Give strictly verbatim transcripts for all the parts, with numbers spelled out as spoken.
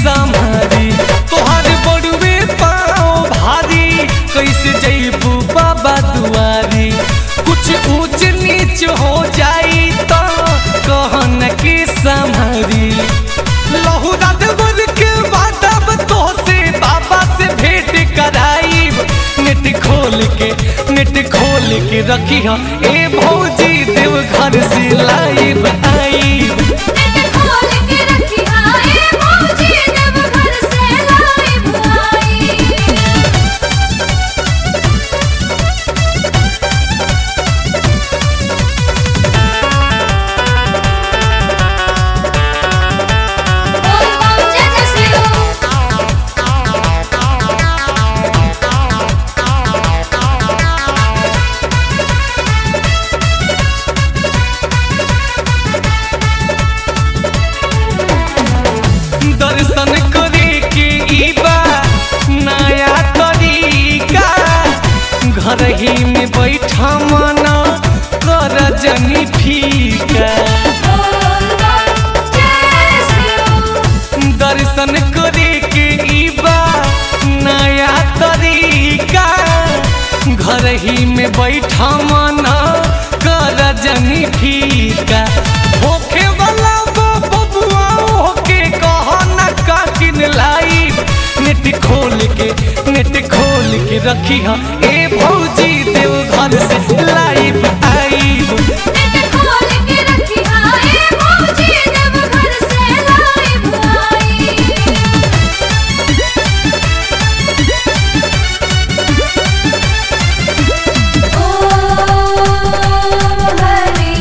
संभारी तोहार बड़ुए पाँव भारी कैसे जइबू बाबा दुआरी कुछ ऊंच नीच हो जाई तो कहन की संभारी लहुरा देवर के बादब तो से बाबा से भेंट कराईब नेट खोल के नेट खोल के रखी ए भौजी देव घर से लाइब आईब नेट खोल के रखी ए भौजी देव घर से लाइब आई बोल बम जय जय शिव दर्शन करे के ई बा नया तरीका घर ही में बैठा मना कर जनी फीका बोल बम जय शिव दर्शन करे के ई बा नया तरीका घर ही में बैठा मना कर जनी फीका होखे वाला वो बबुआ होके कहना का किन लाइब नेट खोल के नेट खोल के रखी ए भौजी देव घर से लाइब आईब नेट खोल के रखी ए भौजी देव घर से लाइब आई ओम हरि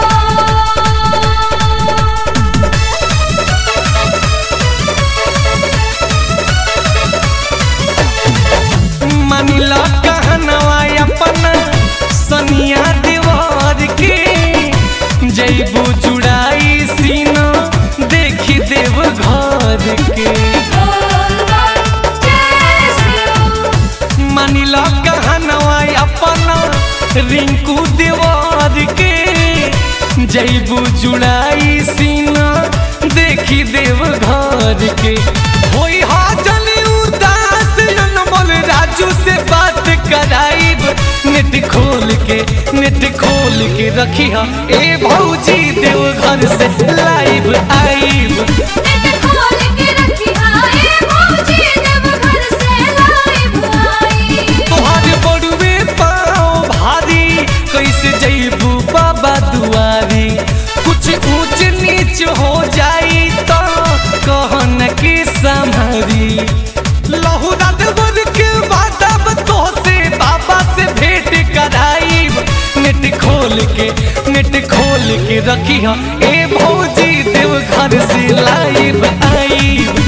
मानिला कहनवा अपन सनिया देवर के जैबू जुड़ाई सीना देखी देव घर के बोल बम जय शिव मानिला कहनवा अपन रिंकू देवर के जैबू जुड़ाई सीना देखी देव घर के होई हाजल उदास अनमोल राजू से बात कराइब नेट खोल के नेट खोल के रखी ए भौजी देव घर से लाइब आईब नेट खोल के रखी ए भौजी देव घर से लाइब आई तोहार बड़ुए पाँव भारी कैसे जइबू बाबा दुआरी कुछ ऊंच नीच हो जाई तो कहन की संभारी लहुरा देवर के बादब तो से बाबा से भेंट कराईब नेट खोल के नेट खोल के रखी ए भौजी देव घर से लाइब आईब